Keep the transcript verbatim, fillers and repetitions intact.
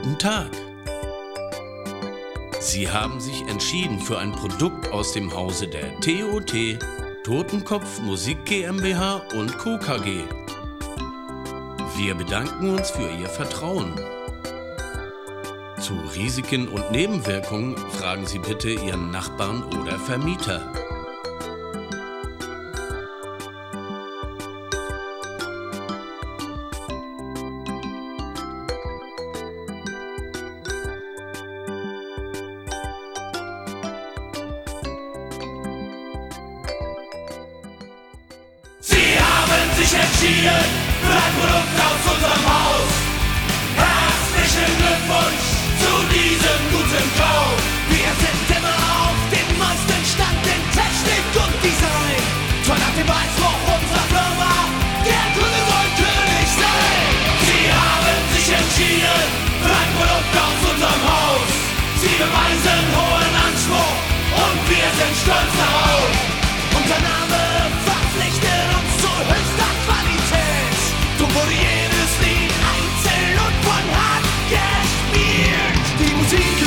Guten Tag. Sie haben sich entschieden für ein Produkt aus dem Hause der T O T, Totenkopf Musik GmbH und Co. K G. Wir bedanken uns für Ihr Vertrauen. Zu Risiken und Nebenwirkungen fragen Sie bitte Ihren Nachbarn oder Vermieter. Sie haben sich entschieden für ein Produkt aus unserem Haus. Herzlichen Glückwunsch zu diesem guten Kauf. Wir sind immer auf dem neuesten Stand in Technik und Design. Toll nach dem Weißbuch unserer Firma, der Kunde soll König sein. Sie haben sich entschieden für ein Produkt aus unserem Haus. Sie beweisen hohen Anspruch und wir sind stolz darauf. Unser Name verpflichtet uns zu höchster Qualität. So wurde jedes Lied einzeln und von Hand gespielt. Die Musik